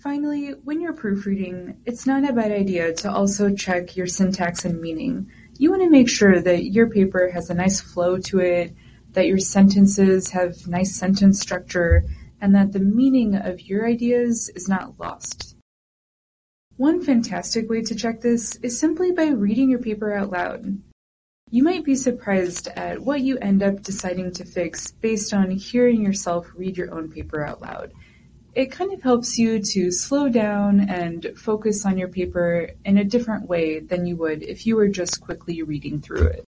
Finally, when you're proofreading, it's not a bad idea to also check your syntax and meaning. You want to make sure that your paper has a nice flow to it, that your sentences have nice sentence structure, and that the meaning of your ideas is not lost. One fantastic way to check this is simply by reading your paper out loud. You might be surprised at what you end up deciding to fix based on hearing yourself read your own paper out loud. It kind of helps you to slow down and focus on your paper in a different way than you would if you were just quickly reading through it.